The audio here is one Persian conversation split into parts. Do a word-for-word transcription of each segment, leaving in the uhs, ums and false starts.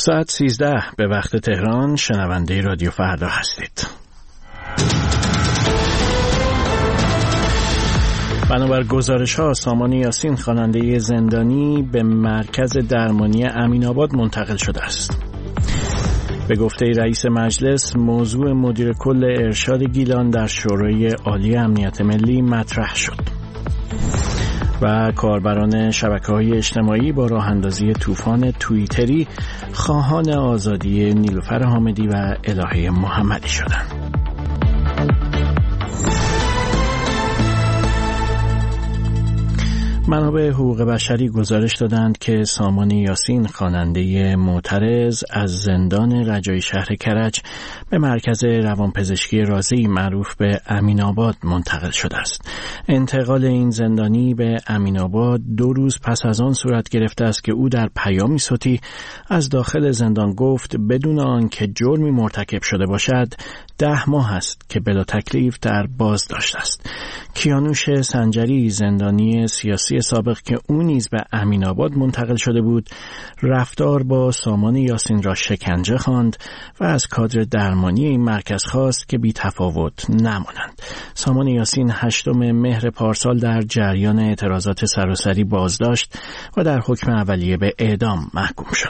ساعت سیزده به وقت تهران، شنونده رادیو فردا هستید. بنابر گزارش‌ها سامان یاسین خواننده زندانی به مرکز درمانی امین‌آباد منتقل شده است. به گفته رئیس مجلس، موضوع مدیر کل ارشاد گیلان در شورای عالی امنیت ملی مطرح شد. و کاربران شبکه‌های اجتماعی با راه اندازی طوفان توییتری خواهان آزادی نیلوفر حامدی و الهه محمدی شدند. منابع حقوق بشری گزارش دادند که سامان یاسین خواننده معترض از زندان رجایی شهر کرج به مرکز روانپزشکی رازی معروف به امین‌آباد منتقل شده است. انتقال این زندانی به امین‌آباد دو روز پس از آن صورت گرفته است که او در پیامی صوتی از داخل زندان گفت بدون آنکه جرمی مرتکب شده باشد ده ماه است که بلا تکلیف در بازداشت است. کیانوش سنجری، زندانی سیاسی سابق که او نیز به امین‌آباد منتقل شده بود، رفتار با سامان یاسین را شکنجه خواند و از کادر درمانی این مرکز خواست که بی تفاوت نمانند. سامان یاسین هشتم مهر پارسال در جریان اعتراضات سراسری بازداشت و در حکم اولیه به اعدام محکوم شد.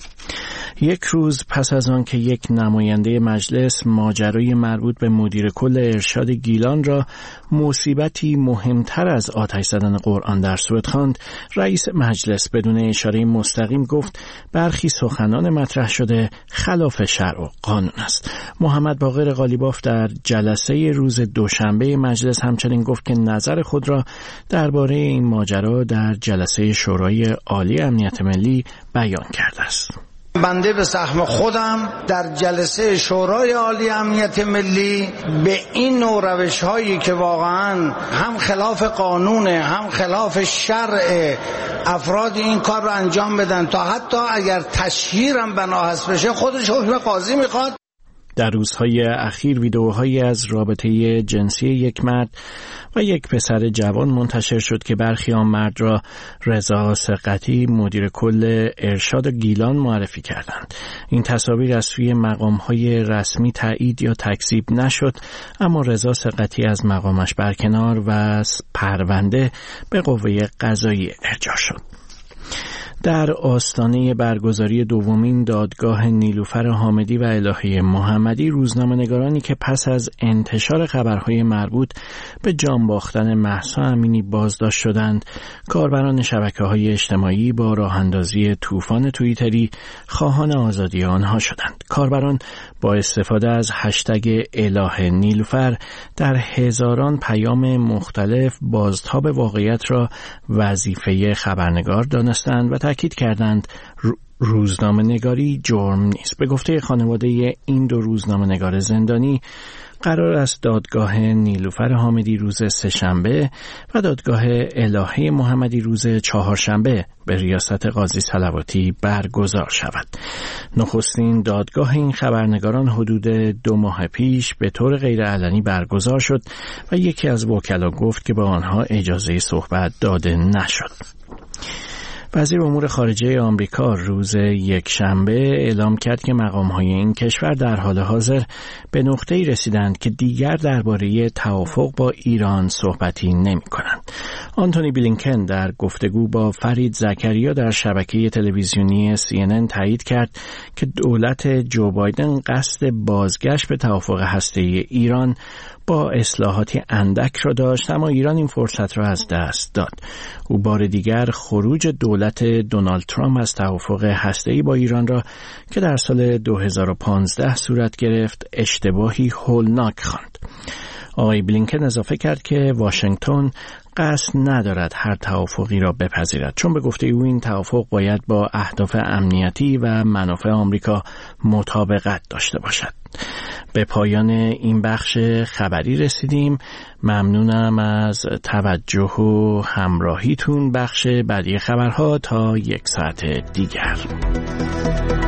یک روز پس از آن که یک نماینده مجلس ماجرای مربوط به مدیر کل ارشاد گیلان را مصیبتی مهمتر از آتش زدن قرآن در سوئد خواند، رئیس مجلس بدون اشاره مستقیم گفت برخی سخنان مطرح شده خلاف شرع و قانون است. محمد باقر قالیباف در جلسه روز دوشنبه مجلس همچنین گفت که نظر خود را درباره این ماجرا در جلسه شورای عالی امنیت ملی بیان کرده است. بنده به سهم خودم در جلسه شورای عالی امنیت ملی به این نوع روش هایی که واقعا هم خلاف قانونه هم خلاف شرع افراد این کار رو انجام بدن تا حتی اگر تشهیرم بنا هست بشه خودش حکم قاضی میخواد. در روزهای اخیر ویدئوهایی از رابطه جنسی یک مرد و یک پسر جوان منتشر شد که برخی آن مرد را رضا ثقتی مدیر کل ارشاد گیلان معرفی کردند. این تصاویر از سوی مقام‌های رسمی تایید یا تکذیب نشد، اما رضا ثقتی از مقامش برکنار و پرونده به قوه قضایی ارجاع شد. در آستانه برگزاری دومین دادگاه نیلوفر حامدی و الهه محمدی، روزنامه‌نگارانی که پس از انتشار خبرهای مربوط به جان باختن مهسا امینی بازداشت شدند، کاربران شبکه‌های اجتماعی با راه اندازی طوفان توییتری خواهان آزادی آنها شدند. کاربران با استفاده از هشتگ الهه نیلوفر در هزاران پیام مختلف بازتاب واقعیت را وظیفه خبرنگار دانستند و تاکید کردند روزنامه نگاری جرم نیست. به گفته خانواده این دو روزنامه نگار زندانی، قرار است دادگاه نیلوفر حامدی روز سه‌شنبه و دادگاه الهه محمدی روز چهارشنبه به ریاست قاضی صلواتی برگزار شود. نخستین دادگاه این خبرنگاران حدود دو ماه پیش به طور غیرعلنی برگزار شد و یکی از وکلا گفت که به آنها اجازه صحبت داده نشد. وزیر امور خارجه آمریکا روز یکشنبه اعلام کرد که مقام‌های این کشور در حال حاضر به نقطه‌ای رسیدند که دیگر درباره توافق با ایران صحبتی نمی‌کنند. آنتونی بلینکن در گفتگو با فرید زکریا در شبکه تلویزیونی سی ان ان تایید کرد که دولت جو بایدن قصد بازگشت به توافق هسته‌ای ایران با اصلاحاتی اندک را داشت، اما ایران این فرصت را از دست داد. او بار دیگر خروج دولت دونالد ترامپ از توافق هسته‌ای با ایران را که در سال دو هزار و پانزده صورت گرفت اشتباهی هولناک خواند. آقای بلینکن اضافه کرد که واشنگتن قصد ندارد هر توافقی را بپذیرد، چون به گفته او این توافق باید با اهداف امنیتی و منافع آمریکا مطابقت داشته باشد. به پایان این بخش خبری رسیدیم. ممنونم از توجه و همراهیتون. بخش بعدی خبرها تا یک ساعت دیگر.